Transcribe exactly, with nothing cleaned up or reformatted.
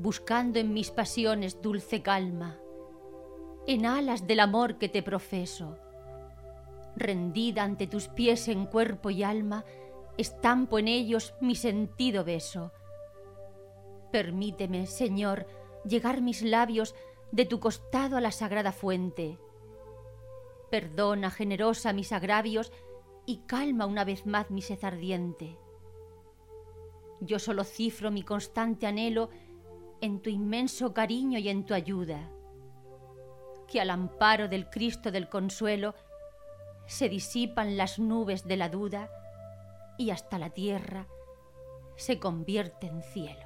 buscando en mis pasiones dulce calma, en alas del amor que te profeso. Rendida ante tus pies en cuerpo y alma, estampo en ellos mi sentido beso. Permíteme, Señor, llegar mis labios de tu costado a la sagrada fuente. Perdona, generosa, mis agravios y calma una vez más mi sed ardiente. Yo solo cifro mi constante anhelo en tu inmenso cariño y en tu ayuda. Que al amparo del Cristo del consuelo se disipan las nubes de la duda y hasta la tierra se convierte en cielo.